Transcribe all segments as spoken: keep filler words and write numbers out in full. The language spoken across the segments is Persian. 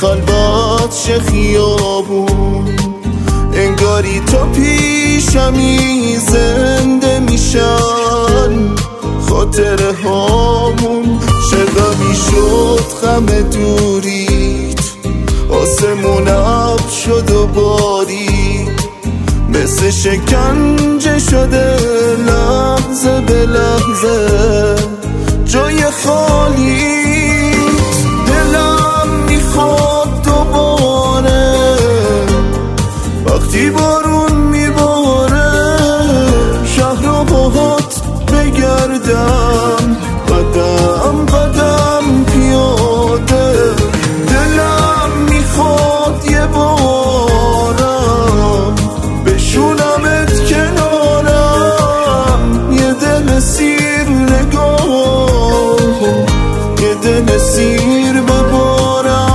خلوت شه خیابون، انگاری تو پیشمی زنده میشن خاطره هامون. شغمی شد غم دوریت، آسمون ابر شد و بارید، مثل شکنجه شده لحظه به لحظه جای خالیت. دلم میخواد دوباره وقتی بارون میباره شهر رو باهات بگردم، قدم قدم پیاده. دلم میخواد یه بارم بشونمت کنارم، یه دل سیر نگاه، یه دل سیر ببارم.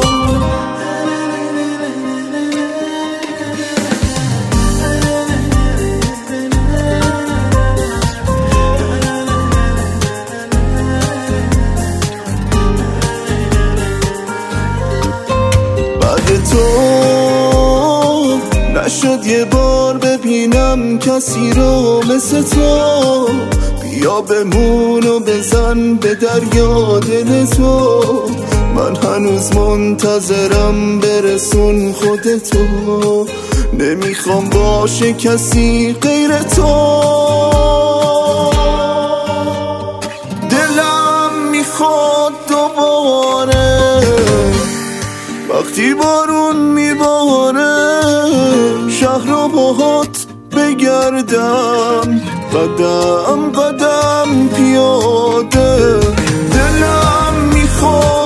تو نشد یه بار ببینم کسی رو مثل تو، بیا بمون و بزن به دریا دل تو. من هنوز منتظرم برسون خودتو، نمیخوام باشه کسی غیر تو. دلم میخواد دوباره وقتی بارون میباره شهر رو باهات بگردم، قدم قدم پیاده. دلم میخواد